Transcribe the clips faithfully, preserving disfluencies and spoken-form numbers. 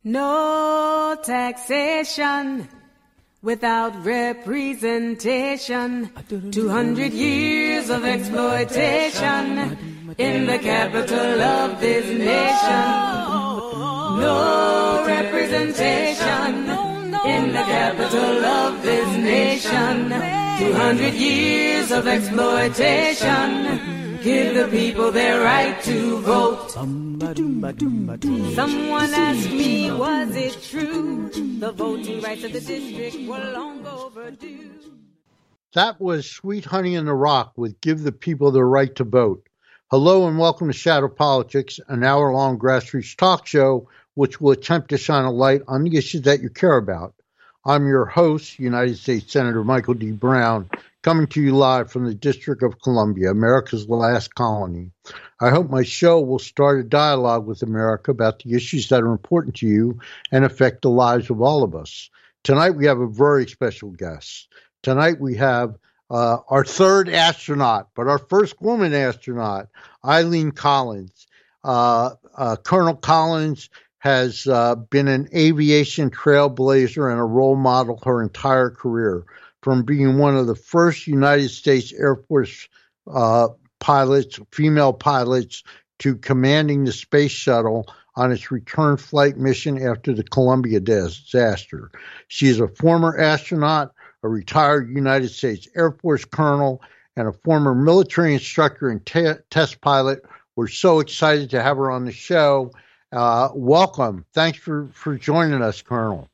No taxation without representation. Two hundred years of exploitation in the capital of this nation. No representation in the capital of this nation. Two hundred years of exploitation. Give the people their right to vote. Someone asked me, was it true? The voting rights of the district were long overdue. That was Sweet Honey in the Rock with Give the People their Right to Vote. Hello and welcome to Shadow Politics, an hour-long grassroots talk show which will attempt to shine a light on the issues that you care about. I'm your host, United States Senator Michael D. Brown, coming to you live from the District of Columbia, America's last colony. I hope my show will start a dialogue with America about the issues that are important to you and affect the lives of all of us. Tonight we have a very special guest. Tonight we have uh, our third astronaut, but our first woman astronaut, Eileen Collins. Uh, uh, Colonel Collins has uh, been an aviation trailblazer and a role model her entire career, from being one of the first United States Air Force uh, pilots, female pilots, to commanding the space shuttle on its return flight mission after the Columbia disaster. She is a former astronaut, a retired United States Air Force colonel, and a former military instructor and te- test pilot. We're so excited to have her on the show. Uh, welcome. Thanks for, for joining us, Colonel.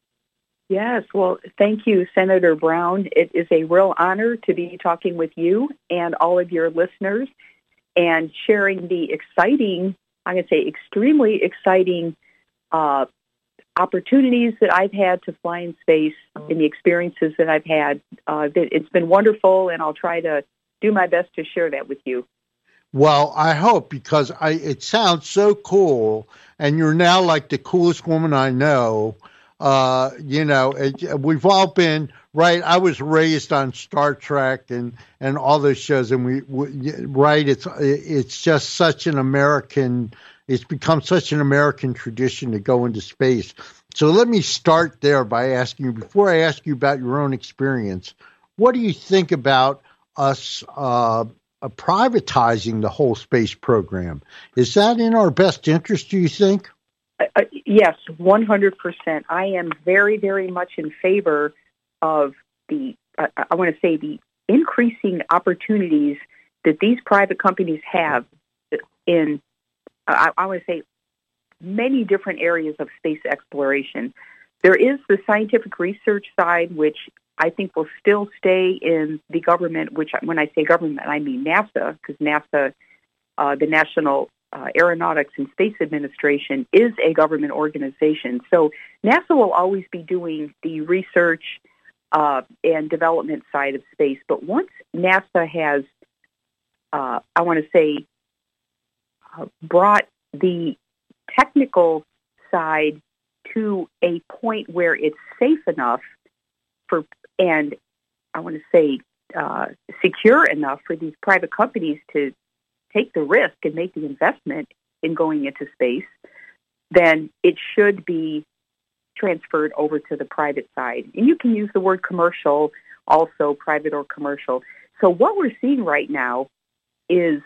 Yes, well, thank you, Senator Brown. It is a real honor to be talking with you and all of your listeners and sharing the exciting, I'm going to say extremely exciting uh, opportunities that I've had to fly in space and the experiences that I've had. Uh, it's been wonderful, and I'll try to do my best to share that with you. Well, I hope, because I it sounds so cool, and you're now like the coolest woman I know. Uh, you know, it, we've all been, right, I was raised on Star Trek and, and all those shows, and we, we, right, it's it's just such an American, it's become such an American tradition to go into space. So let me start there by asking you, before I ask you about your own experience, what do you think about us uh, privatizing the whole space program? Is that in our best interest, do you think? Uh, yes, one hundred percent. I am very, very much in favor of the, uh, I want to say, the increasing opportunities that these private companies have in, uh, I, I want to say, many different areas of space exploration. There is the scientific research side, which I think will still stay in the government, which when I say government, I mean NASA, because NASA, uh, the National Uh, Aeronautics and Space Administration, is a government organization. So NASA will always be doing the research uh, and development side of space. But once NASA has, uh, I want to say, uh, brought the technical side to a point where it's safe enough for, and I want to say, uh, secure enough for these private companies to take the risk and make the investment in going into space, then it should be transferred over to the private side. And you can use the word commercial, also private or commercial. So what we're seeing right now is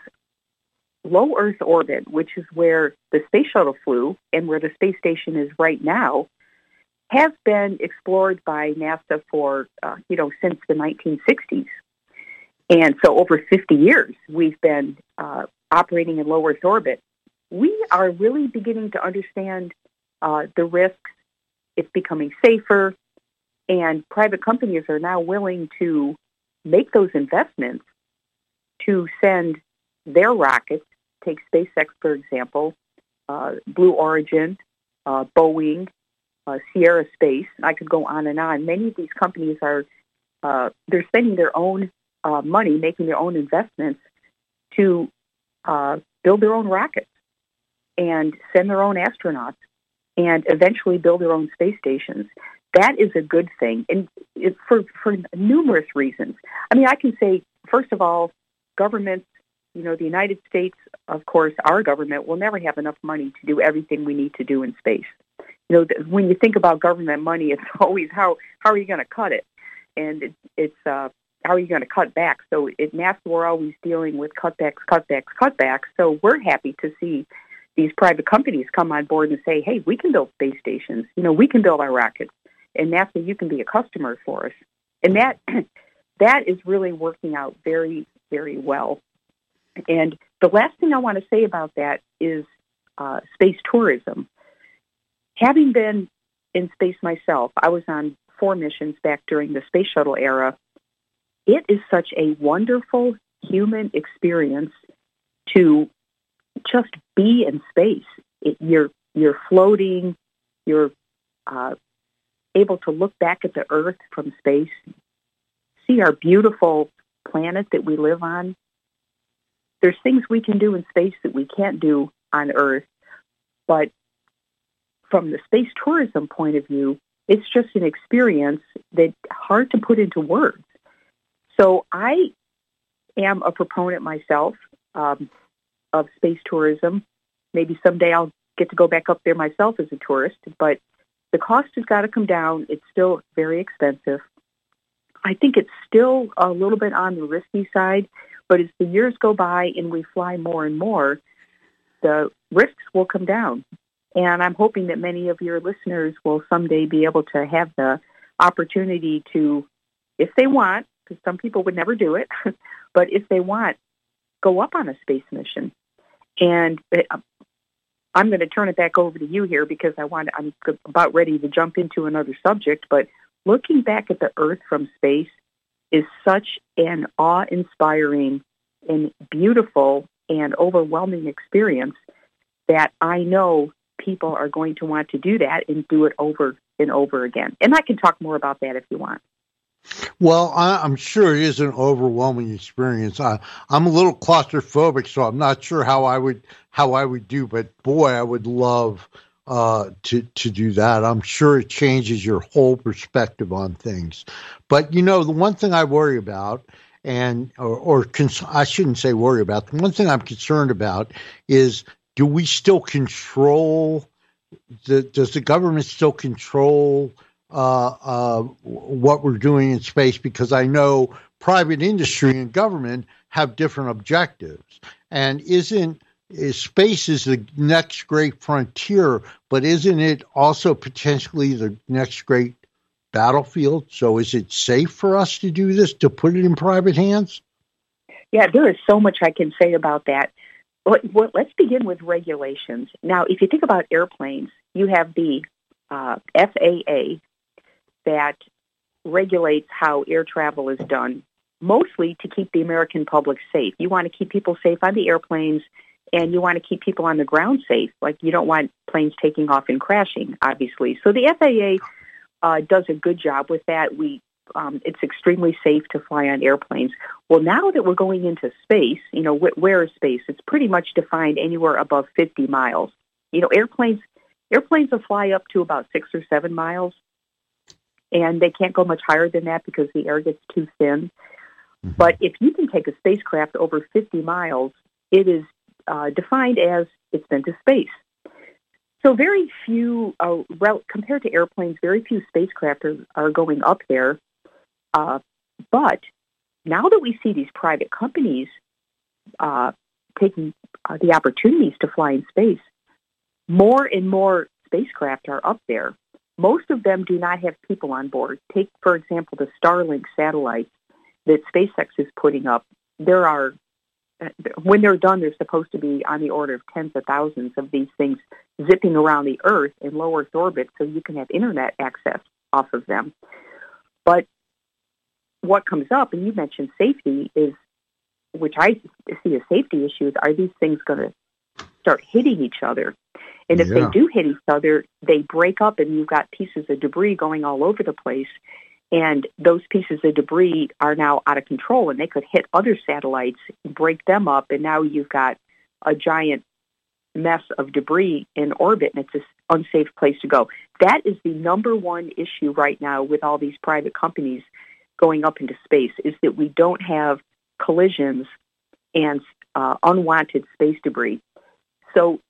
low Earth orbit, which is where the space shuttle flew and where the space station is right now, has been explored by NASA for, uh, you know, since the nineteen sixties. And so over fifty years, we've been uh, operating in low Earth orbit. We are really beginning to understand uh, the risks. It's becoming safer, and private companies are now willing to make those investments to send their rockets. Take SpaceX, for example, uh, Blue Origin, uh, Boeing, uh, Sierra Space. I could go on and on. Many of these companies are, uh, they're spending their own Uh, money, making their own investments to uh, build their own rockets and send their own astronauts and eventually build their own space stations. That is a good thing, and it, for, for numerous reasons. I mean, I can say, first of all, governments, you know, the United States, of course, our government will never have enough money to do everything we need to do in space. you know, when you think about government money, it's always how how are you going to cut it, and it, it's uh, how are you going to cut back? So at NASA, we're always dealing with cutbacks, cutbacks, cutbacks. So we're happy to see these private companies come on board and say, hey, we can build space stations. You know, we can build our rockets. And NASA, you can be a customer for us. And that that is really working out very, very well. And the last thing I want to say about that is uh, space tourism. Having been in space myself, I was on four missions back during the space shuttle era. It is such a wonderful human experience to just be in space. It, you're you're floating. You're uh, able to look back at the Earth from space, see our beautiful planet that we live on. There's things we can do in space that we can't do on Earth, but from the space tourism point of view, it's just an experience that's hard to put into words. So I am a proponent myself um, of space tourism. Maybe someday I'll get to go back up there myself as a tourist, but the cost has got to come down. It's still very expensive. I think it's still a little bit on the risky side, but as the years go by and we fly more and more, the risks will come down. And I'm hoping that many of your listeners will someday be able to have the opportunity to, if they want, because some people would never do it, but if they want, go up on a space mission. And I'm going to turn it back over to you here because I want, I'm about ready to jump into another subject, but looking back at the Earth from space is such an awe-inspiring and beautiful and overwhelming experience that I know people are going to want to do that and do it over and over again. And I can talk more about that if you want. Well, I, I'm sure it is an overwhelming experience. I, I'm a little claustrophobic, so I'm not sure how I would how I would do. But boy, I would love uh, to to do that. I'm sure it changes your whole perspective on things. But you know, the one thing I worry about, and or, or cons- I shouldn't say worry about. The one thing I'm concerned about is: do we still control? The, does the government still control Uh, uh, what we're doing in space? Because I know private industry and government have different objectives. And isn't is space is the next great frontier, but isn't it also potentially the next great battlefield? So is it safe for us to do this, to put it in private hands? Yeah, there is so much I can say about that. Well, well, let's begin with regulations. Now, if you think about airplanes, you have the uh, F A A, that regulates how air travel is done, mostly to keep the American public safe. You want to keep people safe on the airplanes, and you want to keep people on the ground safe. Like, you don't want planes taking off and crashing, obviously. So the F A A uh, does a good job with that. We um, it's extremely safe to fly on airplanes. Well, now that we're going into space, you know, wh- where is space? It's pretty much defined anywhere above fifty miles. You know, airplanes airplanes will fly up to about six or seven miles. And they can't go much higher than that because the air gets too thin. Mm-hmm. But if you can take a spacecraft over fifty miles, it is uh, defined as it's been to space. So very few, uh, rel- compared to airplanes, very few spacecraft are, are going up there. Uh, but now that we see these private companies uh, taking uh, the opportunities to fly in space, more and more spacecraft are up there. Most of them do not have people on board. Take, for example, the Starlink satellites that SpaceX is putting up. There are, when they're done, they're supposed to be on the order of tens of thousands of these things zipping around the Earth in low Earth orbit so you can have internet access off of them. But what comes up, and you mentioned safety, is, which I see as safety issues, are these things going to start hitting each other? And if yeah. they do hit each other, they break up and you've got pieces of debris going all over the place. And those pieces of debris are now out of control and they could hit other satellites, break them up, and now you've got a giant mess of debris in orbit and it's an unsafe place to go. That is the number one issue right now with all these private companies going up into space, is that we don't have collisions and uh, unwanted space debris. So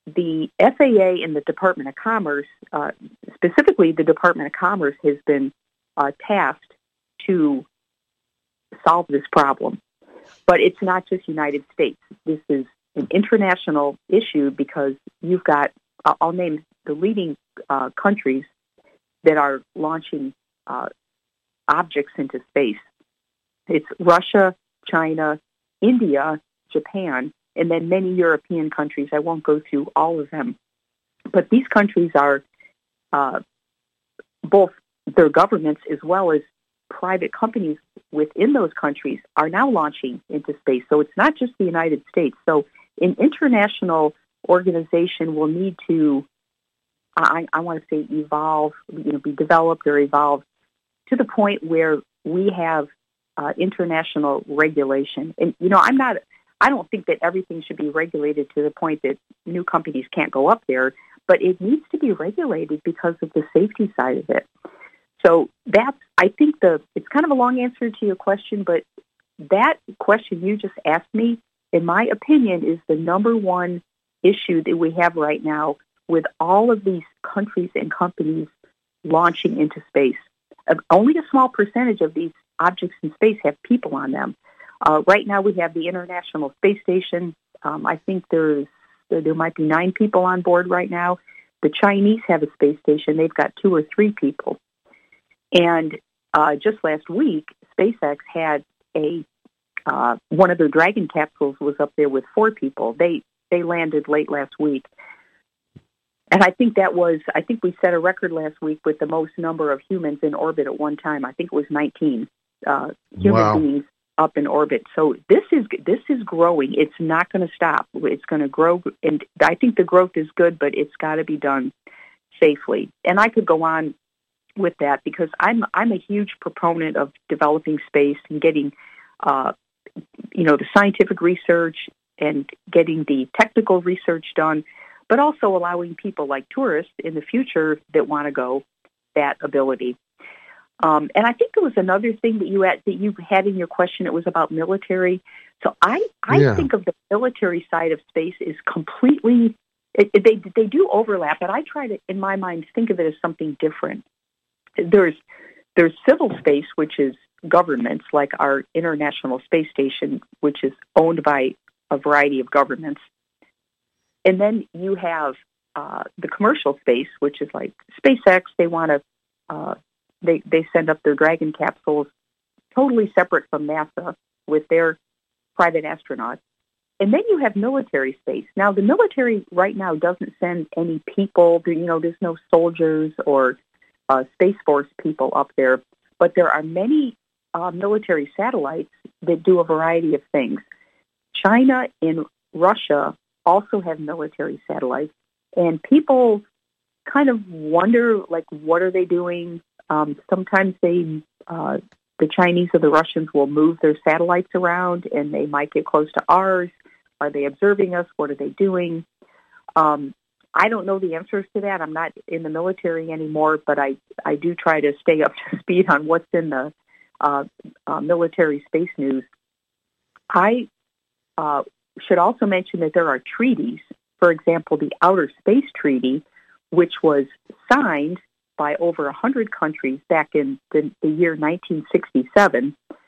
the F A A and the Department of Commerce, uh, specifically the Department of Commerce, has been uh, tasked to solve this problem. But it's not just United States. This is an international issue because you've got, I'll name the leading uh, countries that are launching uh, objects into space. It's Russia, China, India, Japan, and then many European countries. I won't go through all of them. But these countries are uh, both their governments as well as private companies within those countries are now launching into space. So it's not just the United States. So an international organization will need to, I, I want to say, evolve, you know, be developed or evolved to the point where we have uh, international regulation. And, you know, I'm not, I don't think that everything should be regulated to the point that new companies can't go up there, but it needs to be regulated because of the safety side of it. So that's, I think the, it's kind of a long answer to your question, but that question you just asked me, in my opinion, is the number one issue that we have right now with all of these countries and companies launching into space. Uh, only a small percentage of these objects in space have people on them. Uh, right now we have the International Space Station. Um, I think there's there might be nine people on board right now. The Chinese have a space station. They've got two or three people. And uh, just last week, SpaceX had a uh, one of their Dragon capsules was up there with four people. They they landed late last week, and I think that was I think we set a record last week with the most number of humans in orbit at one time. I think it was nineteen uh, human wow. beings up in orbit. So this is this is growing. It's not going to stop. It's going to grow, and I think the growth is good, but it's got to be done safely. And I could go on with that because I'm I'm a huge proponent of developing space and getting, uh, you know, the scientific research and getting the technical research done, but also allowing people like tourists in the future that want to go that ability. Um, and I think there was another thing that you had, that you had in your question. It was about military. So I I yeah. think of the military side of space is completely it, it, they they do overlap, but I try to in my mind think of it as something different. There's there's civil space, which is governments, like our International Space Station, which is owned by a variety of governments. And then you have uh, the commercial space, which is like SpaceX. They want to uh, they they send up their Dragon capsules, totally separate from NASA, with their private astronauts. And then you have military space. Now, the military right now doesn't send any people. You know, there's no soldiers or Uh, Space Force people up there, but there are many uh, military satellites that do a variety of things. China and Russia also have military satellites, and people kind of wonder, like, what are they doing? Um, sometimes they, uh, the Chinese or the Russians will move their satellites around, and they might get close to ours. Are they observing us? What are they doing? Um, I don't know the answers to that. I'm not in the military anymore, but I, I do try to stay up to speed on what's in the uh, uh, military space news. I uh, should also mention that there are treaties. For example, the Outer Space Treaty, which was signed by over one hundred countries back in the, the year nineteen sixty-seven,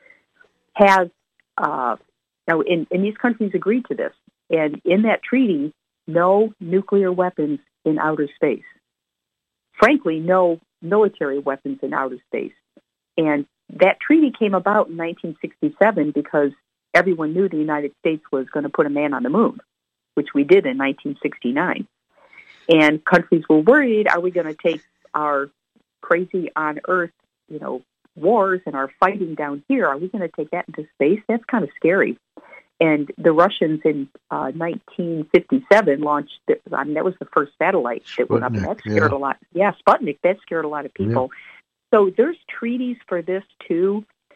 has, uh, now, and, and these countries agreed to this. And in that treaty, no nuclear weapons in outer space. Frankly, no military weapons in outer space. And that treaty came about in nineteen sixty-seven because everyone knew the United States was going to put a man on the moon, which we did in nineteen sixty-nine. And countries were worried, are we going to take our crazy on Earth, you know, wars and our fighting down here, are we going to take that into space? That's kind of scary. And the Russians in uh, nineteen fifty-seven launched, the, I mean, that was the first satellite that went up, and that scared yeah. a lot. Yeah, Sputnik, that scared a lot of people. Yeah. So there's treaties for this, too.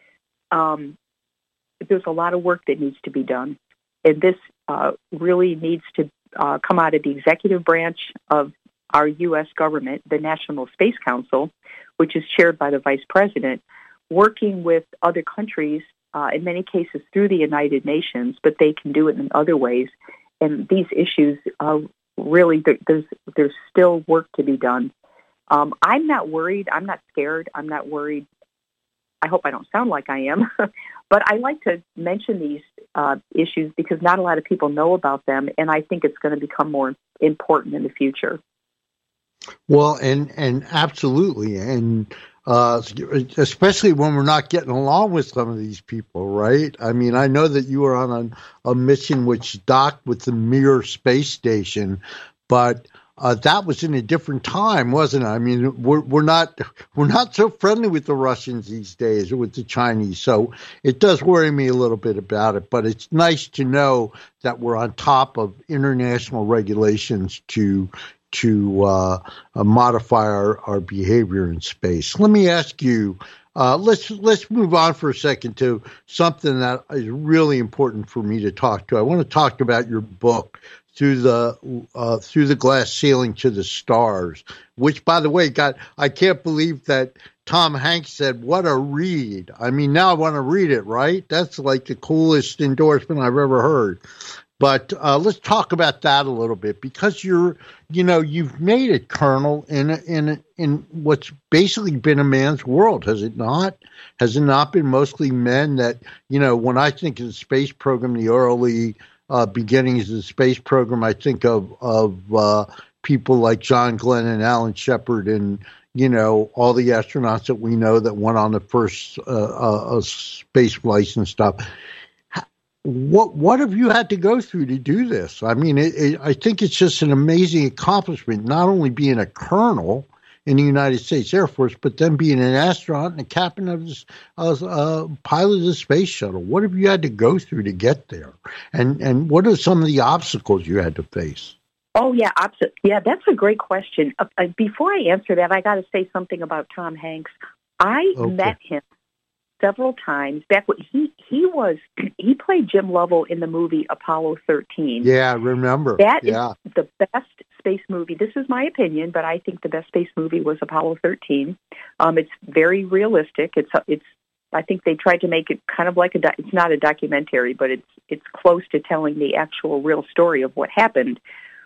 Um, there's a lot of work that needs to be done. And this uh, really needs to uh, come out of the executive branch of our U S government, the National Space Council, which is chaired by the Vice President, working with other countries, Uh, in many cases through the United Nations, but they can do it in other ways. And these issues uh, really, there, there's there's still work to be done. Um, I'm not worried. I'm not scared. I'm not worried. I hope I don't sound like I am. But I like to mention these uh, issues because not a lot of people know about them, and I think it's going to become more important in the future. Well, and and absolutely, and uh, especially when we're not getting along with some of these people, right? I mean, I know that you were on a, a mission which docked with the Mir space station, but uh, that was in a different time, wasn't it? I mean, we're we're not we're not so friendly with the Russians these days or with the Chinese, so it does worry me a little bit about it. But it's nice to know that we're on top of international regulations to. to uh, uh, modify our, our behavior in space. Let me ask you, uh, let's let's move on for a second to something that is really important for me to talk to. I want to talk about your book, Through the uh, Through the Glass Ceiling to the Stars, which, by the way, got I can't believe that Tom Hanks said, "What a read." I mean, now I want to read it, right? That's like the coolest endorsement I've ever heard. But uh, let's talk about that a little bit because you're, you know, you've made it, Colonel, in a, in a, in what's basically been a man's world, has it not? Has it not been mostly men that, you know, when I think of the space program, the early uh, beginnings of the space program, I think of of uh, people like John Glenn and Alan Shepard and, you know, all the astronauts that we know that went on the first uh, uh, space flights and stuff. What what have you had to go through to do this? I mean, it, it, I think it's just an amazing accomplishment, not only being a colonel in the United States Air Force, but then being an astronaut and a captain of this uh, uh, pilot of the space shuttle. What have you had to go through to get there? And and what are some of the obstacles you had to face? Oh, yeah, obst- yeah, that's a great question. Uh, uh, before I answer that, I got to say something about Tom Hanks. I Okay. met him several times back when he he was he played Jim Lovell in the movie Apollo thirteen. Yeah, I remember. That yeah. is the best space movie. This is my opinion, but I think the best space movie was Apollo thirteen. Um, it's very realistic. It's it's I think they tried to make it kind of like a. It's not a documentary, but it's it's close to telling the actual real story of what happened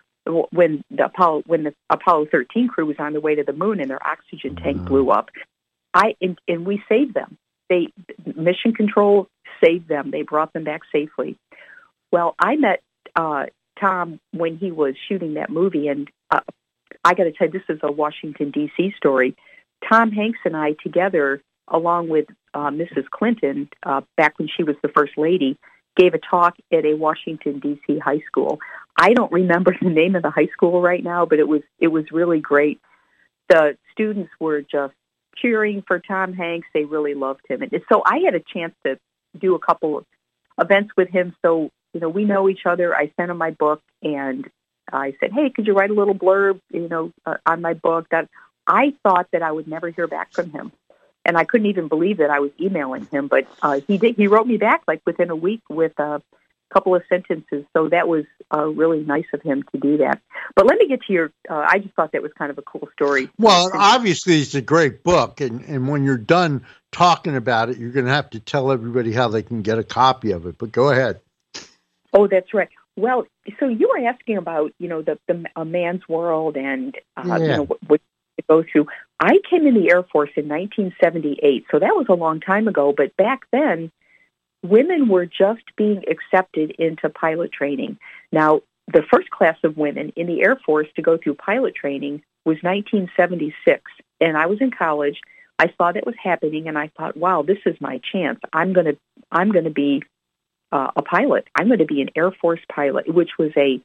when the Apollo when the Apollo thirteen crew was on the way to the moon and their oxygen tank Mm. blew up. I and, and we saved them. They Mission Control saved them. They brought them back safely. Well, I met uh, Tom when he was shooting that movie, and uh, I got to tell you, this is a Washington, D C story. Tom Hanks and I together, along with uh, Missus Clinton, uh, back when she was the First Lady, gave a talk at a Washington, D C high school. I don't remember the name of the high school right now, but it was it was really great. The students were just cheering for Tom Hanks. They really loved him. And so I had a chance to do a couple of events with him. So, you know, we know each other. I sent him my book, and I said, hey, could you write a little blurb, you know, uh, on my book? That I thought that I would never hear back from him. And I couldn't even believe that I was emailing him. But uh, he did. He wrote me back like within a week with a couple of sentences. So that was uh, really nice of him to do that. But let me get to your, uh, I just thought that was kind of a cool story. Well, obviously it's a great book, and, and when you're done talking about it, you're going to have to tell everybody how they can get a copy of it. But go ahead. Oh, that's right. Well, so you were asking about, you know, the, the a man's world and, uh, Yeah. you know, what, what to go through. I came in the Air Force in nineteen seventy-eight, so that was a long time ago. But back then, women were just being accepted into pilot training. Now, the first class of women in the Air Force to go through pilot training was nineteen seventy-six, and I was in college. I saw that was happening, and I thought, wow, this is my chance. I'm going to I'm going to be uh, a pilot. I'm going to be an Air Force pilot, which was a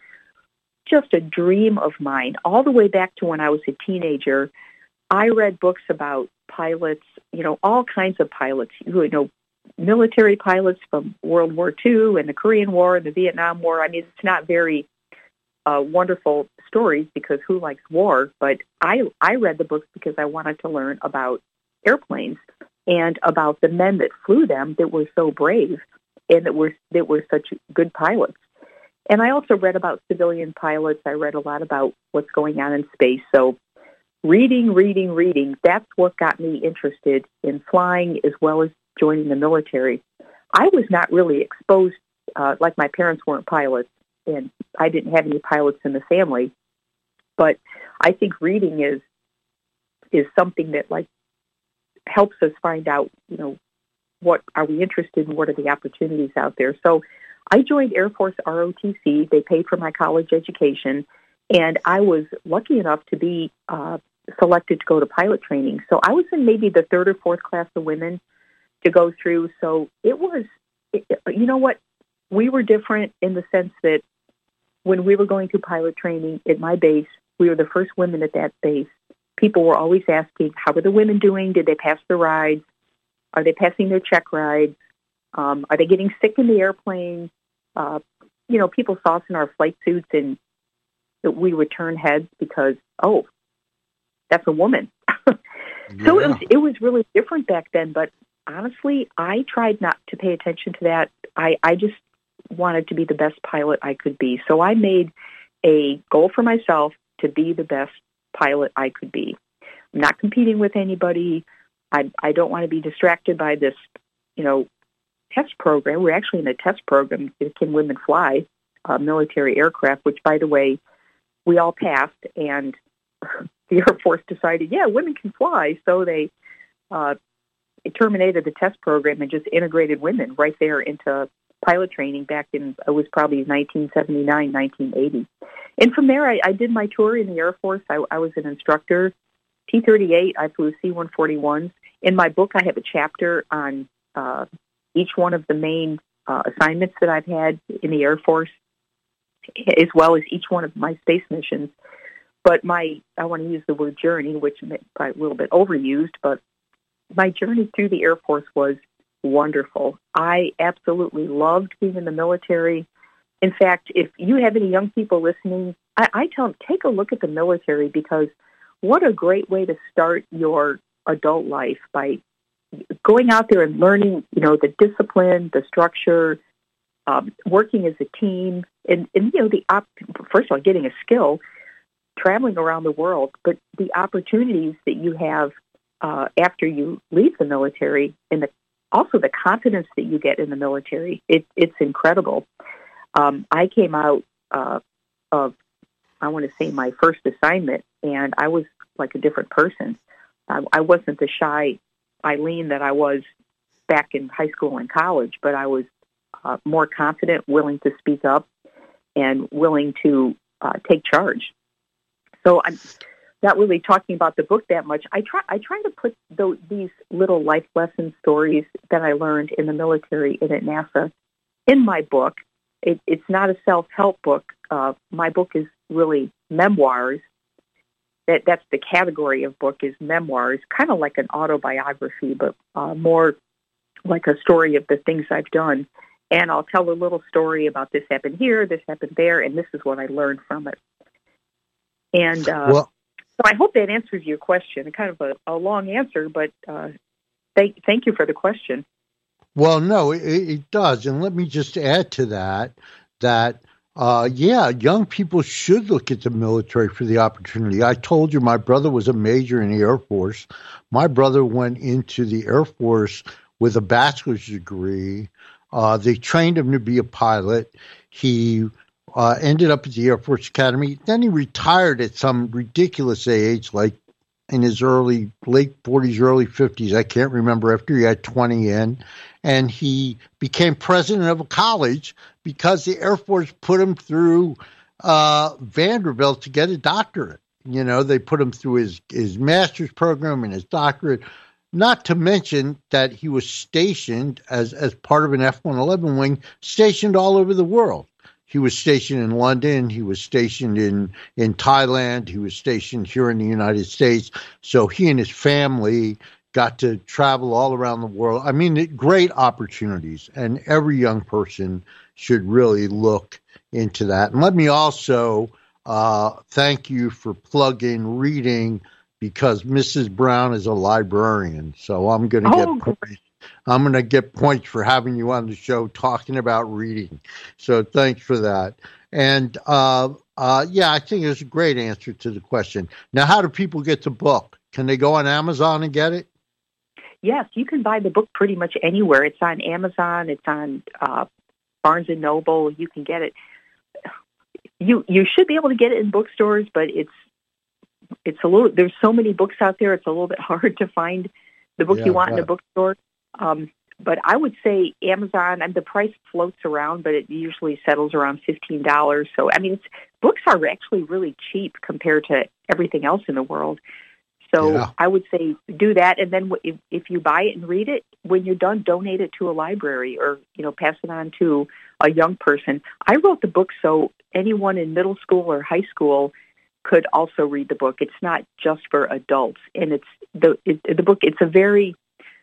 just a dream of mine. All the way back to when I was a teenager, I read books about pilots, you know, all kinds of pilots, you know, military pilots from World War Two and the Korean War and the Vietnam War. I mean, it's not very uh, wonderful stories because who likes war? But I I read the books because I wanted to learn about airplanes and about the men that flew them that were so brave and that were that were such good pilots. And I also read about civilian pilots. I read a lot about what's going on in space. So reading, reading, reading, that's what got me interested in flying as well as joining the military. I was not really exposed, uh, like my parents weren't pilots, and I didn't have any pilots in the family. But I think reading is is something that like helps us find out, you know, what are we interested in, what are the opportunities out there. So I joined Air Force R O T C. They paid for my college education, and I was lucky enough to be uh, selected to go to pilot training. So I was in maybe the third or fourth class of women to go through. So it was, it, you know what, we were different in the sense that when we were going through pilot training at my base, we were the first women at that base. People were always asking, how are the women doing? Did they pass the rides? Are they passing their check rides? Um, are they getting sick in the airplane? Uh, you know, people saw us in our flight suits and we would turn heads because, oh, that's a woman. So Yeah. it was, it was really different back then. But honestly, I tried not to pay attention to that. I, I just wanted to be the best pilot I could be. So I made a goal for myself to be the best pilot I could be. I'm not competing with anybody. I, I don't want to be distracted by this, you know, test program. We're actually in a test program, Can Women Fly, uh, military aircraft, which, by the way, we all passed, and the Air Force decided, yeah, women can fly. So they uh, terminated the test program and just integrated women right there into pilot training back in, it was probably nineteen seventy-nine, nineteen eighty. And from there, I, I did my tour in the Air Force. I, I was an instructor. T thirty-eight, I flew C one forty-ones. In my book, I have a chapter on uh, each one of the main uh, assignments that I've had in the Air Force, as well as each one of my space missions. But my, I want to use the word journey, which is probably a little bit overused, but my journey through the Air Force was wonderful. I absolutely loved being in the military. In fact, if you have any young people listening, I, I tell them, take a look at the military, because what a great way to start your adult life by going out there and learning, you know, the discipline, the structure, um, working as a team, and, and you know, the op- first of all, getting a skill, traveling around the world, but the opportunities that you have uh, after you leave the military, and the, also the confidence that you get in the military, it, it's incredible. Um, I came out uh, of, I want to say, my first assignment, and I was like a different person. I, I wasn't the shy Eileen that I was back in high school and college, but I was uh, more confident, willing to speak up, and willing to uh, take charge. So I'm not really talking about the book that much. I try I try to put the, these little life lesson stories that I learned in the military and at NASA in my book. It, it's not a self-help book. Uh, my book is really memoirs. That that's the category of book, is memoirs, kind of like an autobiography, but uh, more like a story of the things I've done. And I'll tell a little story about this happened here, this happened there, and this is what I learned from it. And uh, Well, so I hope that answers your question. Kind of a, a long answer, but uh, thank thank you for the question. well, no, it, it does. And let me just add to that, that, uh, yeah, young people should look at the military for the opportunity. I told you my brother was a major in the Air Force. My brother went into the Air Force with a bachelor's degree. Uh, they trained him to be a pilot. He uh, ended up at the Air Force Academy. Then he retired at some ridiculous age, like in his early, late forties, early fifties. I can't remember, after he had twenty in. And he became president of a college because the Air Force put him through uh, Vanderbilt to get a doctorate. You know, they put him through his, his master's program and his doctorate. Not to mention that he was stationed as, as part of an F one eleven wing, stationed all over the world. He was stationed in London. He was stationed in, in Thailand. He was stationed here in the United States. So he and his family got to travel all around the world. I mean, great opportunities, and every young person should really look into that. And let me also uh, thank you for plugging reading, because Missus Brown is a librarian. So I'm going to Oh, get points. I'm going to get points for having you on the show talking about reading. So thanks for that. And uh, uh, yeah, I think it's a great answer to the question. Now, how do people get the book? Can they go on Amazon and get it? Yes, you can buy the book pretty much anywhere. It's on Amazon. It's on uh, Barnes and Noble. You can get it. You you should be able to get it in bookstores, but it's it's a little. There's so many books out there. It's a little bit hard to find the book yeah, you want but, in a bookstore. Um, but I would say Amazon. And the price floats around, but it usually settles around fifteen dollars. So I mean, it's, books are actually really cheap compared to everything else in the world. So yeah. I would say do that, and then if, if you buy it and read it, when you're done, donate it to a library or, you know, pass it on to a young person. I wrote the book so anyone in middle school or high school could also read the book. It's not just for adults, and it's the it, the book. It's a very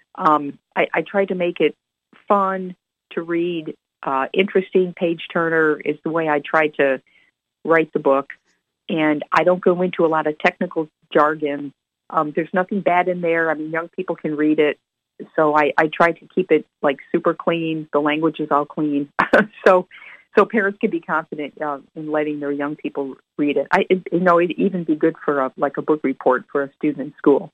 um, I, I tried to make it fun to read, uh, interesting, page turner is the way I tried to write the book, and I don't go into a lot of technical jargon. Um, there's nothing bad in there. I mean, young people can read it. So I, I try to keep it like super clean. The language is all clean. so so parents can be confident uh, in letting their young people read it. I, it, you know, it'd even be good for a, like a book report for a student in school.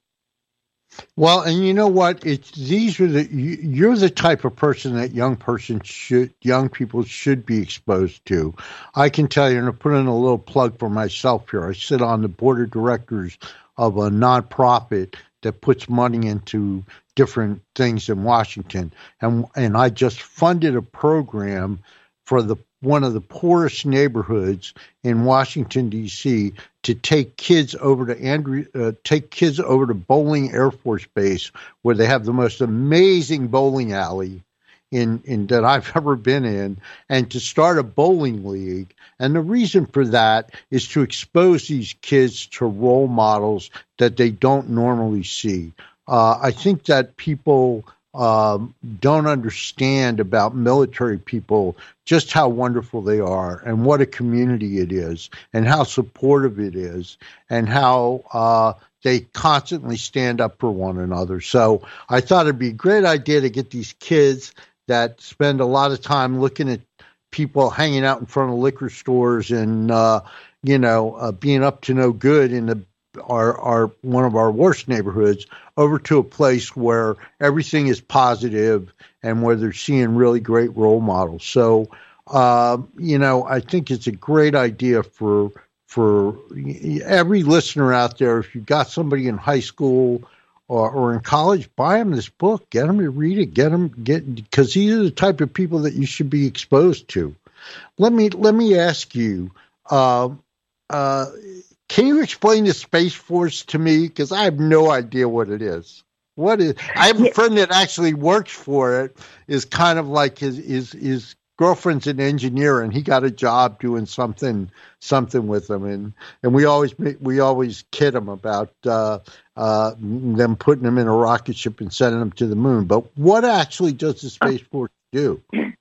Well, and you know what? It's these are the you're the type of person that young person should young people should be exposed to. I can tell you, and I'll put in a little plug for myself here. I sit on the board of directors of a nonprofit that puts money into different things in Washington, and and I just funded a program for the one of the poorest neighborhoods in Washington D C to take kids over to Andrew, uh, take kids over to Bowling Air Force Base, where they have the most amazing bowling alley in, in that I've ever been in, and to start a bowling league. And the reason for that is to expose these kids to role models that they don't normally see. Uh, I think that people um, don't understand about military people just how wonderful they are and what a community it is and how supportive it is and how uh, they constantly stand up for one another. So I thought it'd be a great idea to get these kids that spend a lot of time looking at people hanging out in front of liquor stores and, uh, you know, uh, being up to no good in the our, our one of our worst neighborhoods over to a place where everything is positive and where they're seeing really great role models. So, uh, you know, I think it's a great idea for for every listener out there. If you've got somebody in high school or, or in college, buy them this book. Get them to read it. Get them get because these are the type of people that you should be exposed to. Let me let me ask you. Uh, uh, Can you explain the Space Force to me? Because I have no idea what it is. What is? I have a friend that actually works for it. Is kind of like his his his girlfriend's an engineer, and he got a job doing something something with them, and and we always we always kid him about uh, uh, them putting them in a rocket ship and sending them to the moon. But what actually does the Space Force do?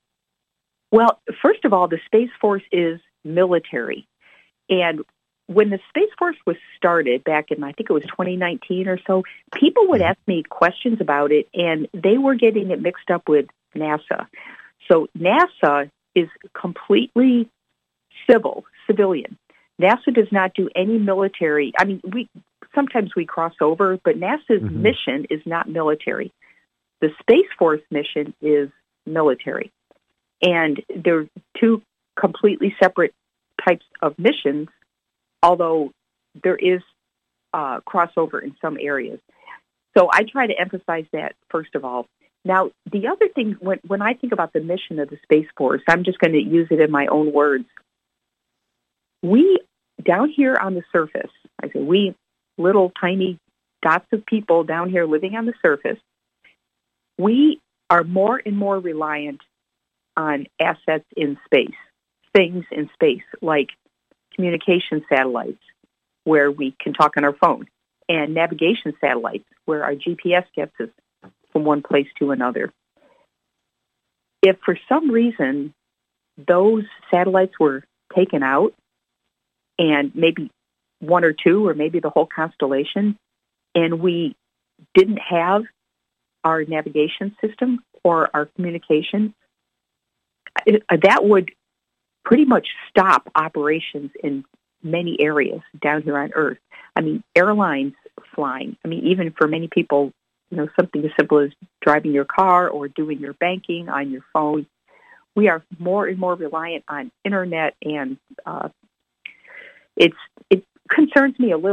Well, first of all, the Space Force is military, and when the Space Force was started back in, I think it was twenty nineteen or so, people would ask me questions about it, and they were getting it mixed up with NASA. So NASA is completely civil, civilian. NASA does not do any military. I mean, we sometimes we cross over, but NASA's mm-hmm. mission is not military. The Space Force mission is military. And they're two completely separate types of missions, although there is uh, crossover in some areas. So I try to emphasize that, first of all. Now, the other thing, when, when I think about the mission of the Space Force, I'm just going to use it in my own words. We, down here on the surface, I say we, little tiny dots of people down here living on the surface, we are more and more reliant on assets in space, things in space, like communication satellites, where we can talk on our phone, and navigation satellites, where our G P S gets us from one place to another. If for some reason those satellites were taken out, and maybe one or two, or maybe the whole constellation, and we didn't have our navigation system or our communication, it, that would pretty much stop operations in many areas down here on Earth. I mean, airlines flying. I mean, even for many people, you know, something as simple as driving your car or doing your banking on your phone. We are more and more reliant on internet, and uh, it's it concerns me a little bit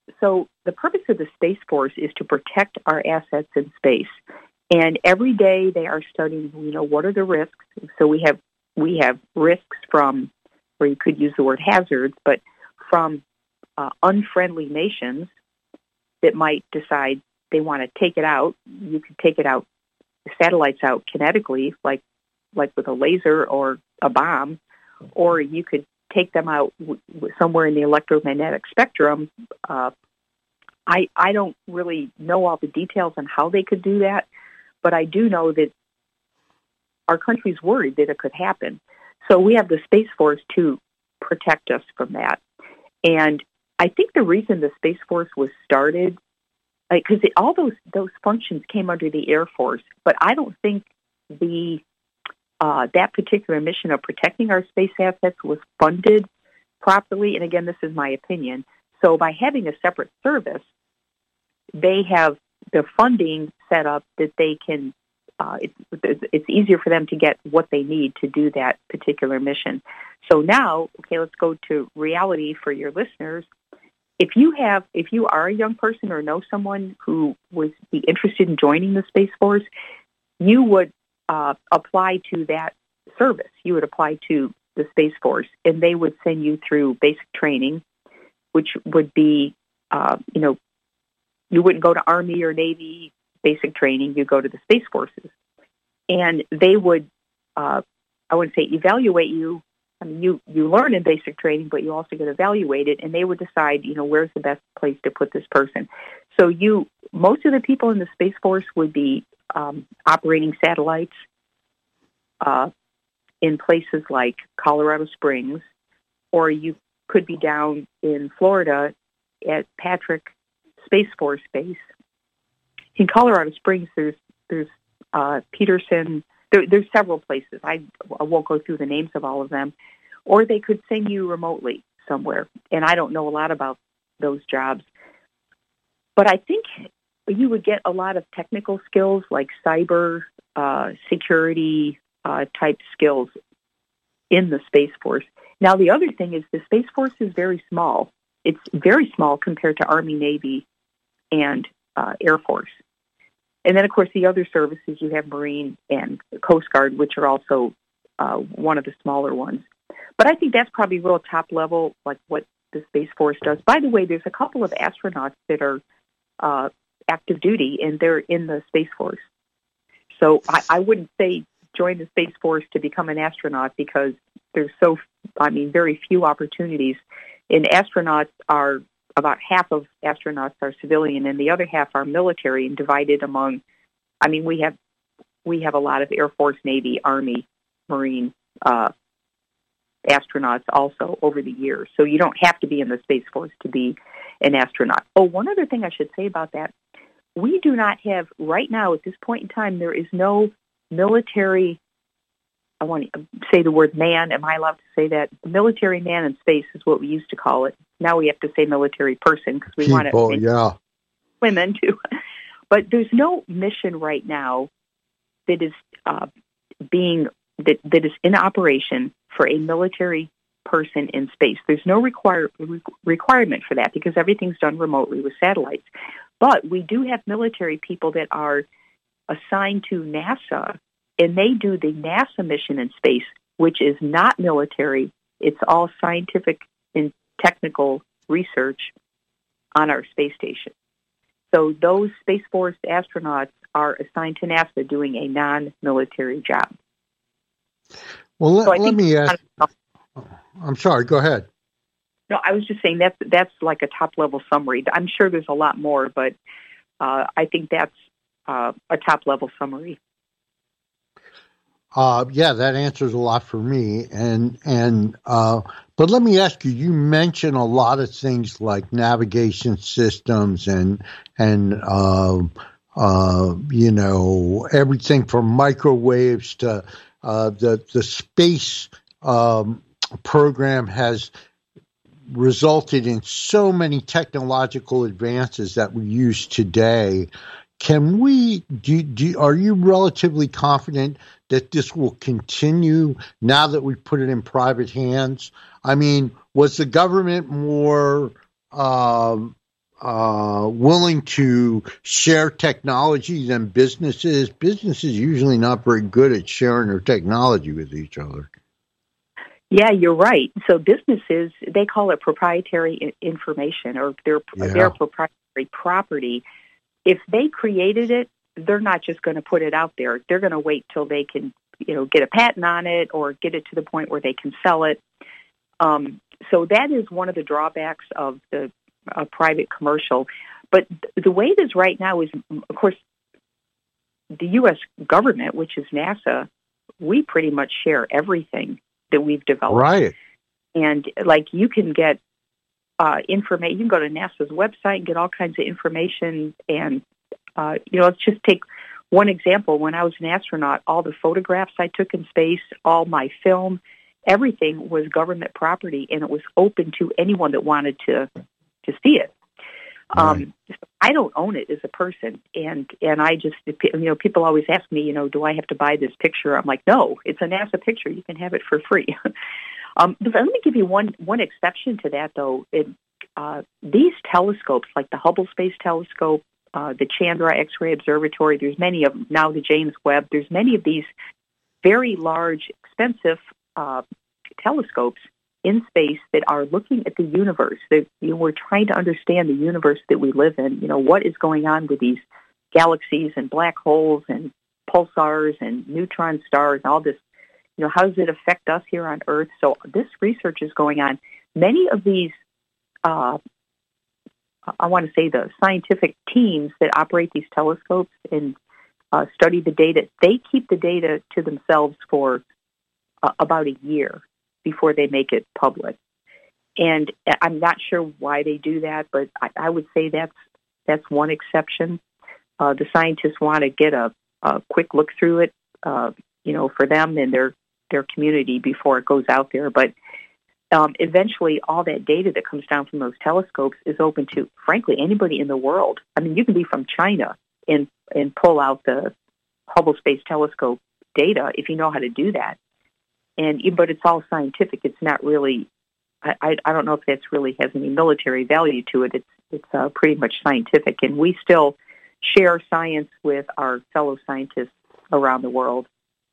so the purpose of the Space Force is to protect our assets in space. And every day they are studying, you know, what are the risks? So we have we have risks from, or you could use the word hazards, but from uh, unfriendly nations that might decide they want to take it out. You could take it out, satellites out kinetically, like like with a laser or a bomb, or you could take them out w- somewhere in the electromagnetic spectrum. Uh, I I don't really know all the details on how they could do that, but I do know that our country's worried that it could happen. So we have the Space Force to protect us from that. And I think the reason the Space Force was started, because like, all those those functions came under the Air Force, but I don't think the uh, that particular mission of protecting our space assets was funded properly. And again, this is my opinion. So by having a separate service, they have the funding set up that they can, uh, it, it's easier for them to get what they need to do that particular mission. So now, okay, let's go to reality for your listeners. If you have, if you are a young person or know someone who would be interested in joining the Space Force, you would uh, apply to that service. You would apply to the Space Force, and they would send you through basic training, which would be, uh, you know, you wouldn't go to Army or Navy basic training. You go to the Space Forces, and they would, uh, I wouldn't say evaluate you. I mean, you, you learn in basic training, but you also get evaluated, and they would decide, you know, where's the best place to put this person. So you, most of the people in the Space Force would be um, operating satellites uh, in places like Colorado Springs, or you could be down in Florida at Patrick Space Force Base. In Colorado Springs, there's there's uh, Peterson. There, there's several places. I, I won't go through the names of all of them. Or they could send you remotely somewhere. And I don't know a lot about those jobs. But I think you would get a lot of technical skills like cyber uh, security uh, type skills in the Space Force. Now, the other thing is the Space Force is very small. It's very small compared to Army, Navy, and uh, Air Force. And then, of course, the other services, you have Marine and Coast Guard, which are also uh, one of the smaller ones. But I think that's probably real top level, like what the Space Force does. By the way, there's a couple of astronauts that are uh, active duty, and they're in the Space Force. So I, I wouldn't say join the Space Force to become an astronaut because there's so, I mean, very few opportunities. And astronauts are, about half of astronauts are civilian, and the other half are military and divided among, I mean, we have we have a lot of Air Force, Navy, Army, Marine uh, astronauts also over the years. So you don't have to be in the Space Force to be an astronaut. Oh, one other thing I should say about that, we do not have, right now at this point in time, there is no military, I want to say the word man. Am I allowed to say that? Military man in space is what we used to call it. Now we have to say military person because we People, want to yeah. women too. But there's no mission right now that is uh, being that, that is in operation for a military person in space. There's no require, re- requirement for that because everything's done remotely with satellites. But we do have military people that are assigned to NASA, and they do the NASA mission in space, which is not military. It's all scientific and technical research on our space station. So those Space Force astronauts are assigned to NASA doing a non-military job. Well, let, so let me ask. I'm sorry, go ahead. No, I was just saying that's, that's like a top-level summary. I'm sure there's a lot more, but uh, I think that's uh, a top-level summary. Uh, yeah, that answers a lot for me. And and uh, but let me ask you. You mentioned a lot of things like navigation systems and and uh, uh, you know everything from microwaves to uh, the the space um, program has resulted in so many technological advances that we use today. Can we, do, do, are you relatively confident that this will continue now that we put it in private hands? I mean, was the government more um, uh, willing to share technology than businesses. Businesses usually not very good at sharing their technology with each other. Yeah, you're right. So businesses, they call it proprietary information or their yeah. their proprietary property. If they created it, they're not just going to put it out there. They're going to wait till they can, you know, get a patent on it or get it to the point where they can sell it. Um, so that is one of the drawbacks of the uh, private commercial. But th- the way it is right now is, of course, the U S government, which is NASA, we pretty much share everything that we've developed. Right. And like you can get uh, information, you can go to NASA's website and get all kinds of information. And, uh, you know, let's just take one example. When I was an astronaut, all the photographs I took in space, all my film, everything was government property, and it was open to anyone that wanted to to see it. Right. Um, I don't own it as a person, and and I just, you know, people always ask me, you know, do I have to buy this picture? I'm like, no, it's a NASA picture. You can have it for free. um, but let me give you one one exception to that, though. It, uh, these telescopes, like the Hubble Space Telescope, uh, the Chandra X-ray Observatory, there's many of them now. The James Webb, there's many of these very large, expensive uh, telescopes in space that are looking at the universe. That, you know, we're trying to understand the universe that we live in. You know, what is going on with these galaxies and black holes and pulsars and neutron stars and all this. You know, how does it affect us here on Earth? So this research is going on. Many of these, uh, I want to say the scientific teams that operate these telescopes and uh, study the data, they keep the data to themselves for uh, about a year before they make it public. And I'm not sure why they do that, but I, I would say that's that's one exception. Uh, the scientists want to get a, a quick look through it, uh, you know, for them and their, their community before it goes out there. But um, eventually all that data that comes down from those telescopes is open to, frankly, anybody in the world. I mean, you can be from China and, and pull out the Hubble Space Telescope data if you know how to do that. And but it's all scientific. It's not really. I, I, I don't know if that's really has any military value to it. It's it's uh, pretty much scientific, and we still share science with our fellow scientists around the world.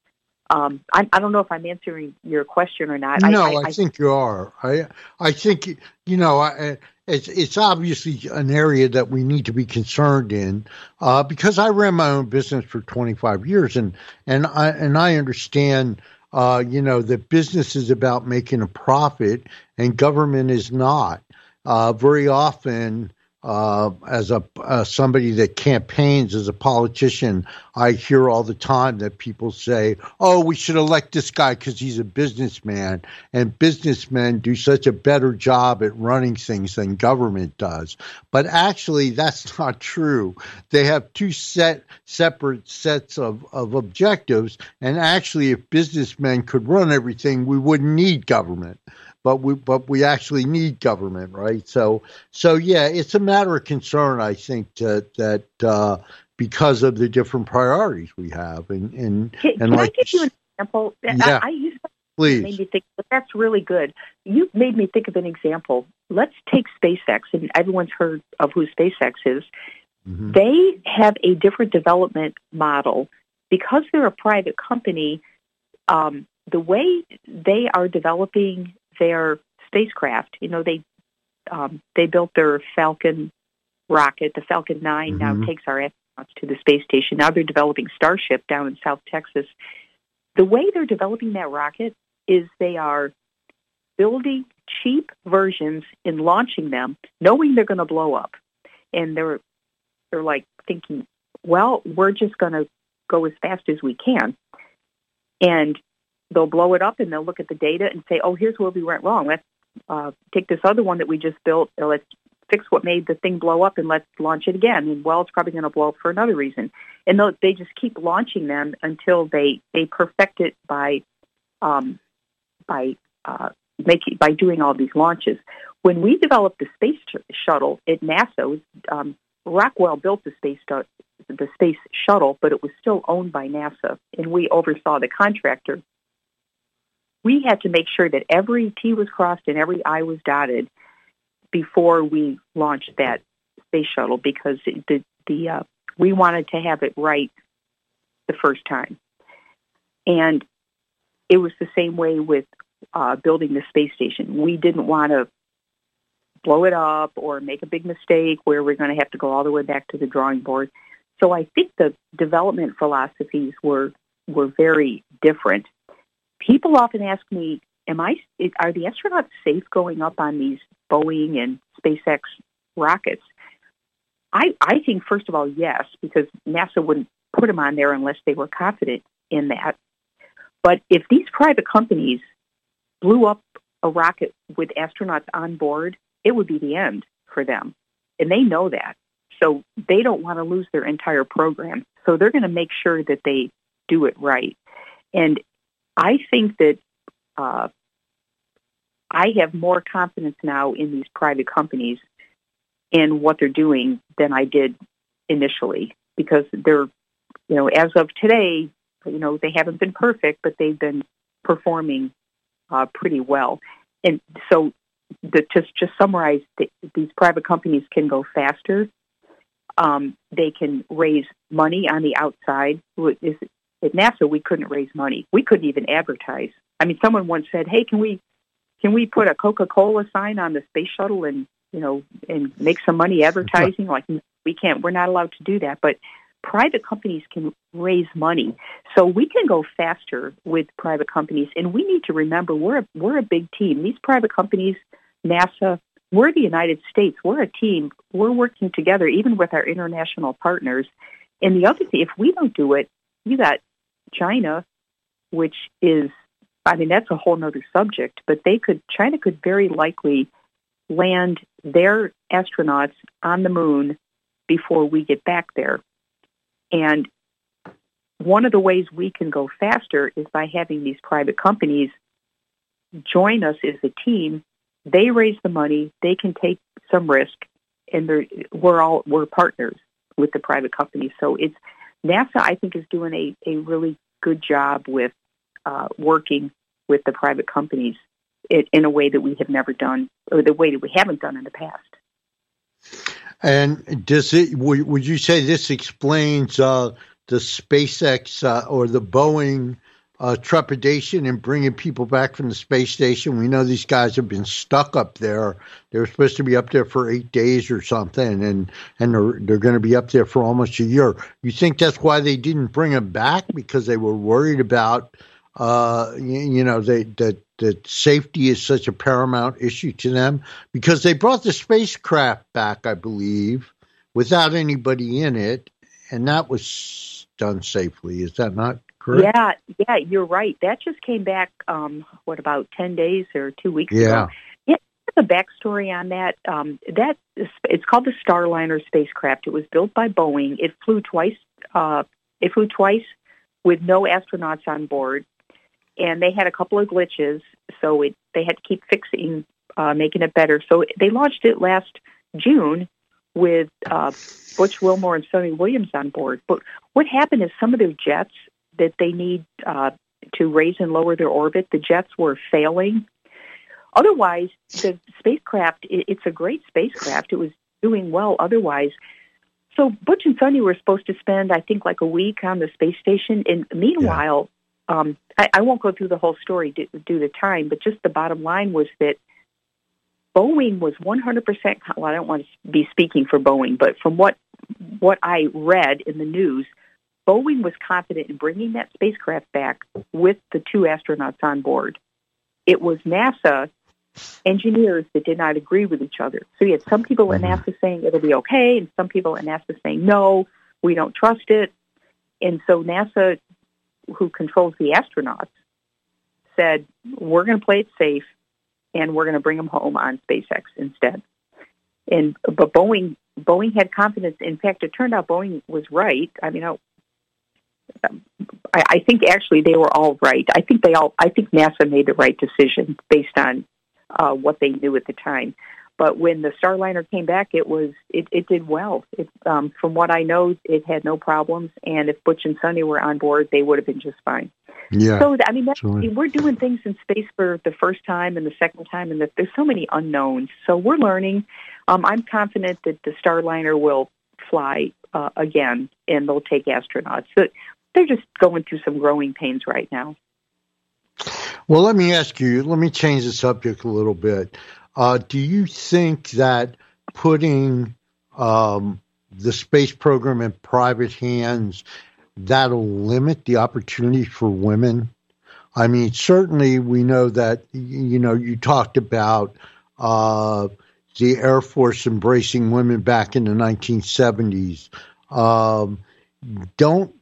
Um, I, I don't know if I'm answering your question or not. No, I, I, I think you are. I I think you know. I, It's it's obviously an area that we need to be concerned in uh, because I ran my own business for twenty-five years, and and I and I understand. Uh, you know, that business is about making a profit and government is not. Uh, very often, uh, as a uh, somebody that campaigns as a politician, I hear all the time that people say, oh, we should elect this guy because he's a businessman. And businessmen do such a better job at running things than government does. But actually, that's not true. They have two set separate sets of, of objectives. And actually, if businessmen could run everything, we wouldn't need government. But we but we actually need government, right? So so yeah, it's a matter of concern, I think, that that uh, because of the different priorities we have, and and, can, and can like I give you an example? Yeah, I, I used to please. Made me think, but that's really good. You made me think of an example. Let's take SpaceX, and everyone's heard of who SpaceX is. Mm-hmm. They have a different development model because they're a private company. Um, the way they are developing their spacecraft, you know, they um, they built their Falcon rocket. The Falcon nine mm-hmm. now takes our astronauts to the space station. Now they're developing Starship down in South Texas. The way they're developing that rocket is they are building cheap versions and launching them, knowing they're going to blow up. And they're they're like thinking, well, we're just going to go as fast as we can. And they'll blow it up, and they'll look at the data and say, oh, here's where we went wrong. Let's uh, take this other one that we just built, and let's fix what made the thing blow up, and let's launch it again. And, well, it's probably going to blow up for another reason. And they just keep launching them until they, they perfect it by um, by uh, making by doing all these launches. When we developed the space shuttle at NASA, um, Rockwell built the space the space shuttle, but it was still owned by NASA, and we oversaw the contractor. We had to make sure that every T was crossed and every I was dotted before we launched that space shuttle because it, the the uh, we wanted to have it right the first time, and it was the same way with uh, building the space station. We didn't want to blow it up or make a big mistake where we're going to have to go all the way back to the drawing board. So I think the development philosophies were were very different. People often ask me, "Am I? Are the astronauts safe going up on these Boeing and SpaceX rockets?" I I think first of all, yes, because NASA wouldn't put them on there unless they were confident in that. But if these private companies blew up a rocket with astronauts on board, it would be the end for them. And they know that. So they don't want to lose their entire program. So they're going to make sure that they do it right. And I think that uh, I have more confidence now in these private companies in what they're doing than I did initially, because they're, you know, as of today, you know, they haven't been perfect, but they've been performing uh, pretty well. And so the, to just summarize, the, these private companies can go faster. Um, they can raise money on the outside. At NASA, we couldn't raise money. We couldn't even advertise. I mean, someone once said, "Hey, can we can we put a Coca-Cola sign on the space shuttle and, you know, and make some money advertising?" Like, we can't. We're not allowed to do that. But private companies can raise money, so we can go faster with private companies. And we need to remember we're a, we're a big team. These private companies, NASA, we're the United States. We're a team. We're working together, even with our international partners. And the other thing, if we don't do it, you got China, which is, I mean, that's a whole other subject. But they could, China could very likely land their astronauts on the moon before we get back there. And one of the ways we can go faster is by having these private companies join us as a team. They raise the money, they can take some risk, and they're, we're all we're partners with the private companies. So it's NASA, I think, is doing a, a really good job with uh, working with the private companies in, in a way that we have never done, or the way that we haven't done in the past. And does it? Would you say this explains uh, the SpaceX uh, or the Boeing uh, trepidation in bringing people back from the space station? We know these guys have been stuck up there. They were supposed to be up there for eight days or something, and and they're they're going to be up there for almost a year. You think that's why they didn't bring them back, because they were worried about uh, you, you know they that. that safety is such a paramount issue to them, because they brought the spacecraft back, I believe, without anybody in it, and that was done safely. Is that not correct? Yeah, yeah, you're right. That just came back, um, what, about ten days or two weeks yeah. ago? Yeah. The backstory on that, um, that is, it's called the Starliner spacecraft. It was built by Boeing. It flew twice. Uh, it flew twice with no astronauts on board. And they had a couple of glitches, so it, they had to keep fixing, uh, making it better. So they launched it last June with uh, Butch Wilmore and Sonny Williams on board. But what happened is some of their jets that they need uh, to raise and lower their orbit, the jets were failing. Otherwise, the spacecraft, it, it's a great spacecraft. It was doing well otherwise. So Butch and Sonny were supposed to spend, I think, like a week on the space station. And meanwhile... Yeah. Um, I, I won't go through the whole story due, due to time, but just the bottom line was that Boeing was one hundred percent, well, I don't want to be speaking for Boeing, but from what what I read in the news, Boeing was confident in bringing that spacecraft back with the two astronauts on board. It was NASA engineers that did not agree with each other. So you had some people at NASA saying it'll be okay, and some people at NASA saying, no, we don't trust it. And so NASA, who controls the astronauts, said, we're going to play it safe, and we're going to bring them home on SpaceX instead. And but Boeing Boeing had confidence. In fact, it turned out Boeing was right. I mean, I, I think actually they were all right. I think they all. I think NASA made the right decision based on uh, what they knew at the time. But when the Starliner came back, it was it, it did well. It, um, from what I know, it had no problems. And if Butch and Sonny were on board, they would have been just fine. Yeah. So I mean, that's, we're doing things in space for the first time and the second time, and the, there's so many unknowns. So we're learning. um, I'm confident that the Starliner will fly uh, again, and they'll take astronauts. So they're just going through some growing pains right now. Well, let me ask you, let me change the subject a little bit. Uh, do you think that putting um, the space program in private hands, that'll limit the opportunity for women? I mean, certainly we know that, you know, you talked about uh, the Air Force embracing women back in the nineteen seventies. Um, don't,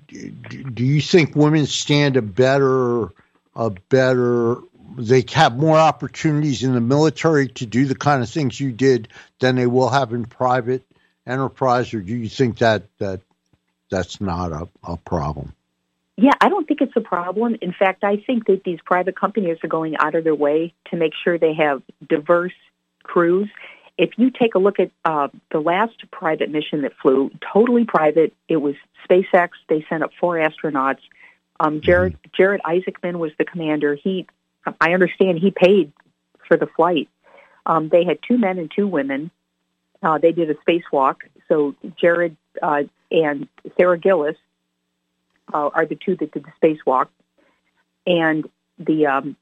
do you think women stand a better, a better, they have more opportunities in the military to do the kind of things you did than they will have in private enterprise, or do you think that, that that's not a, a problem? Yeah, I don't think it's a problem. In fact, I think that these private companies are going out of their way to make sure they have diverse crews. If you take a look at uh, the last private mission that flew, totally private, it was SpaceX. They sent up four astronauts. Um, Jared, Jared Isaacman was the commander. He, I understand, he paid for the flight. Um, they had two men and two women. Uh, they did a spacewalk. So Jared uh, and Sarah Gillis uh, are the two that did the spacewalk, and the um,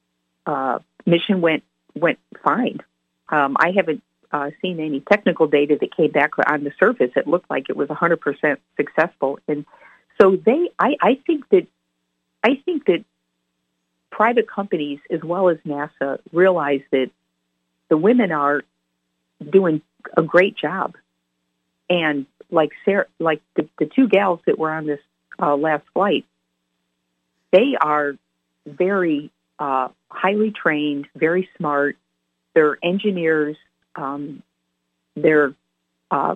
uh, mission went went fine. Um, I haven't uh, seen any technical data that came back on the surface. It looked like it was one hundred percent successful, and so they. I, I think that I think that private companies as well as NASA realize that the women are doing a great job, and like Sarah, like the, the two gals that were on this uh, last flight, they are very uh, highly trained, very smart. They're engineers. Um, they're, uh,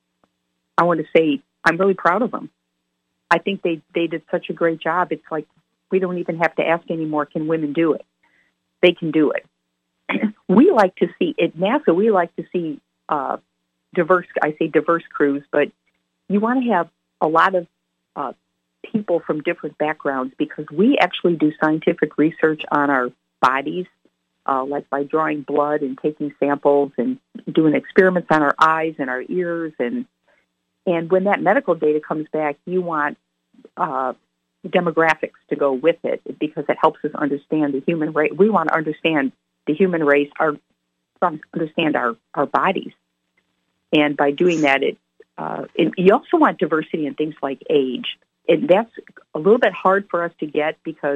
I want to say, I'm really proud of them. I think they, they did such a great job. It's like we don't even have to ask anymore, can women do it? They can do it. We like to see, at NASA, we like to see uh, diverse, I say diverse crews, but you want to have a lot of uh, people from different backgrounds because we actually do scientific research on our bodies, uh, like by drawing blood and taking samples and doing experiments on our eyes and our ears. And and when that medical data comes back, you want uh, demographics to go with it because it helps us understand the human race. We want to understand the human race, our understand our, our bodies. And by doing that, it, uh, it you also want diversity in things like age. And that's a little bit hard for us to get because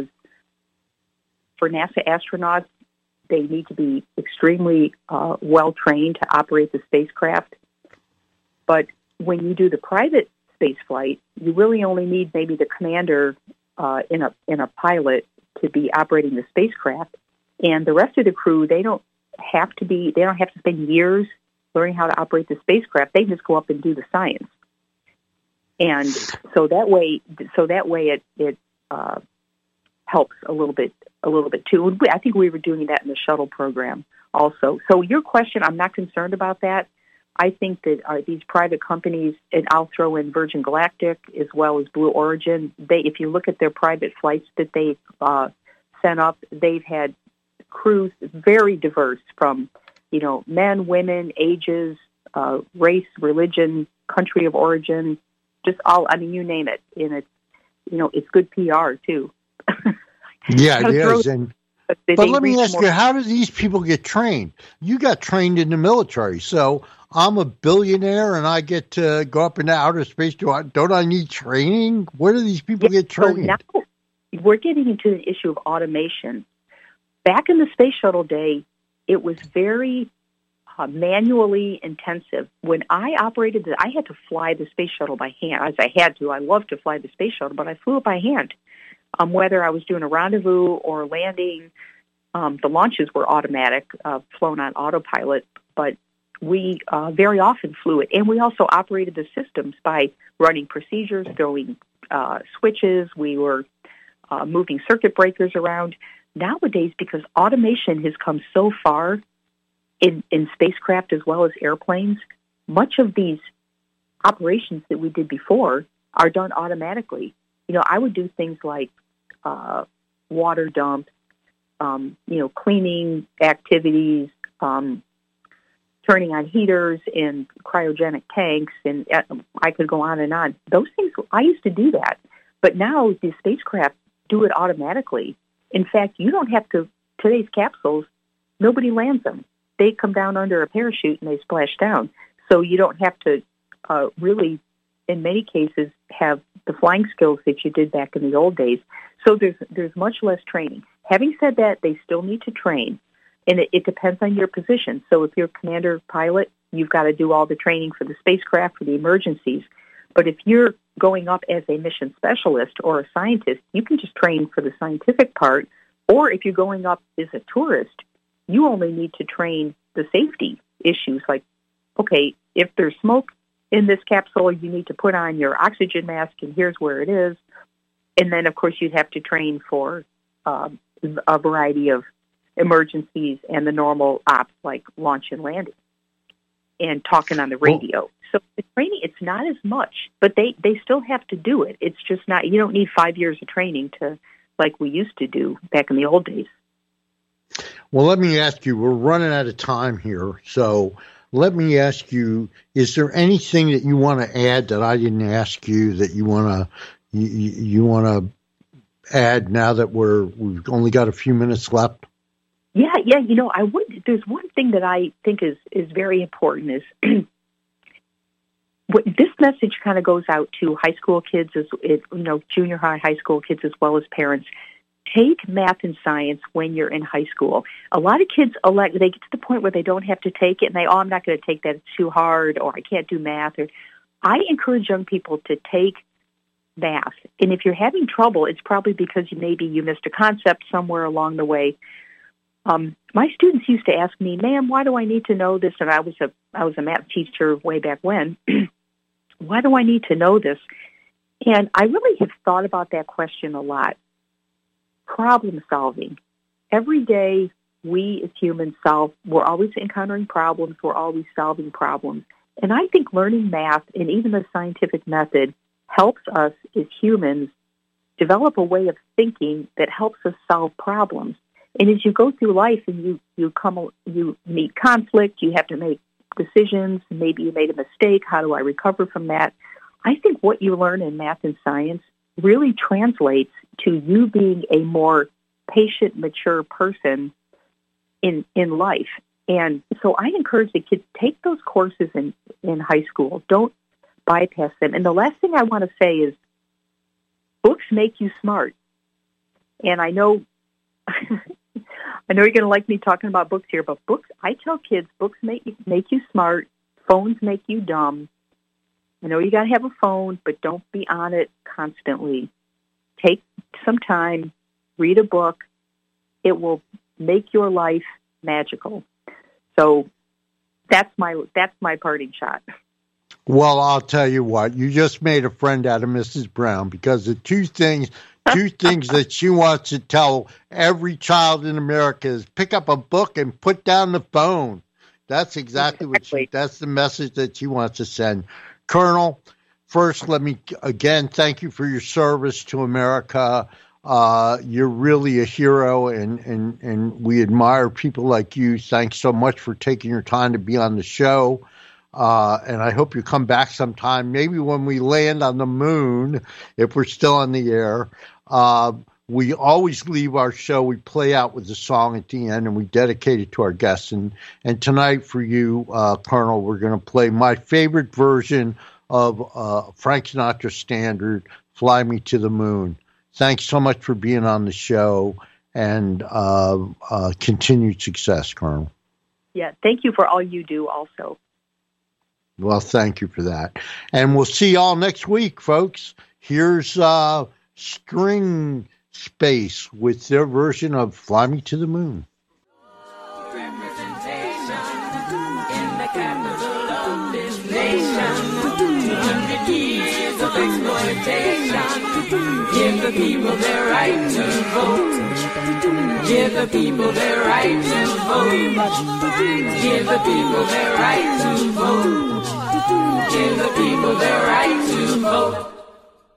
for NASA astronauts, they need to be extremely uh, well-trained to operate the spacecraft. But when you do the private space flight, you really only need maybe the commander uh, in a in a pilot to be operating the spacecraft. And the rest of the crew, they don't have to be, they don't have to spend years learning how to operate the spacecraft. They just go up and do the science. And so that way, so that way it, it uh, helps a little bit, a little bit too. And we, I think we were doing that in the shuttle program also. So your question, I'm not concerned about that. I think that uh, these private companies, and I'll throw in Virgin Galactic as well as Blue Origin, they, if you look at their private flights that they've uh, sent up, they've had crews very diverse from, you know, men, women, ages, uh, race, religion, country of origin, just all, I mean, you name it. And it's, you know, it's good P R too. Yeah, it is. And, but they let me ask more- you, how do these people get trained? You got trained in the military. So I'm a billionaire and I get to go up into outer space. Do I, don't I need training? Where do these people yeah, get trained? So now we're getting into the issue of automation. Back in the space shuttle day, it was very uh, manually intensive. When I operated, the, I had to fly the space shuttle by hand. As I had to, I love to fly the space shuttle, but I flew it by hand. Um, whether I was doing a rendezvous or landing, um, the launches were automatic, uh, flown on autopilot, but we uh, very often flew it. And we also operated the systems by running procedures, throwing uh, switches. We were uh, moving circuit breakers around. Nowadays, because automation has come so far in, in spacecraft as well as airplanes, much of these operations that we did before are done automatically. You know, I would do things like uh, water dumps, um, you know, cleaning activities, um, turning on heaters and cryogenic tanks, and uh, I could go on and on. Those things, I used to do that. But now the spacecraft do it automatically. In fact, you don't have to, today's capsules, nobody lands them. They come down under a parachute and they splash down. So you don't have to uh, really, in many cases, have the flying skills that you did back in the old days. So there's there's much less training. Having said that, they still need to train. And it, it depends on your position. So if you're a commander pilot, you've got to do all the training for the spacecraft, for the emergencies. But if you're going up as a mission specialist or a scientist, you can just train for the scientific part. Or if you're going up as a tourist, you only need to train the safety issues. Like, okay, if there's smoke in this capsule, you need to put on your oxygen mask, and here's where it is. And then, of course, you'd have to train for uh, a variety of emergencies and the normal ops like launch and landing and talking on the radio. Well, so the training, it's not as much, but they, they still have to do it. It's just not, you don't need five years of training to, like we used to do back in the old days. Well, let me ask you, we're running out of time here. So let me ask you, is there anything that you want to add that I didn't ask you that you want to, you, you want to add now that we're, we've only got a few minutes left? Yeah, yeah. You know, I would. There's one thing that I think is, is very important is what this message kind of goes out to high school kids, as it, you know, junior high, high school kids, as well as parents. Take math and science when you're in high school. A lot of kids elect. They get to the point where they don't have to take it, and they, oh, I'm not going to take that. It's too hard, or I can't do math. Or I encourage young people to take math, and if you're having trouble, it's probably because you, maybe you missed a concept somewhere along the way. Um, my students used to ask me, "Ma'am, why do I need to know this?" And I was a I was a math teacher way back when. Why do I need to know this? And I really have thought about that question a lot. Problem solving. Every day, we as humans solve. We're always encountering problems. We're always solving problems. And I think learning math and even the scientific method helps us as humans develop a way of thinking that helps us solve problems. And as you go through life and you, you come, you meet conflict, you have to make decisions, maybe you made a mistake, how do I recover from that? I think what you learn in math and science really translates to you being a more patient, mature person in in life. And so I encourage the kids, take those courses in, in high school. Don't bypass them. And the last thing I want to say is books make you smart. And I know I know you're going to like me talking about books here, but books, I tell kids, books make you, make you smart, phones make you dumb. I know you got to have a phone, but don't be on it constantly. Take some time, read a book. It will make your life magical. So that's my that's my parting shot. Well, I'll tell you what, you just made a friend out of Missus Brown, because the two things two things that she wants to tell every child in America is pick up a book and put down the phone. That's exactly, exactly. what she, that's the message that she wants to send. Colonel, first, let me again thank you for your service to America. Uh, you're really a hero, and, and, and we admire people like you. Thanks so much for taking your time to be on the show. Uh, and I hope you come back sometime, maybe when we land on the moon, if we're still on the air. Uh, we always leave our show, we play out with a song at the end, and we dedicate it to our guests. And, and tonight for you, uh, Colonel, we're going to play my favorite version of uh, Frank Sinatra standard, Fly Me to the Moon. Thanks so much for being on the show, and uh, uh, continued success, Colonel. Yeah, thank you for all you do also. Well, thank you for that. And we'll see y'all next week, folks. Here's uh, String Space with their version of Fly Me to the Moon. Representation in the capital of this nation. two hundred years of exploitation. Give the people their right to vote. Give the people their right to vote. Give the people their right to vote. Give the people their right to vote.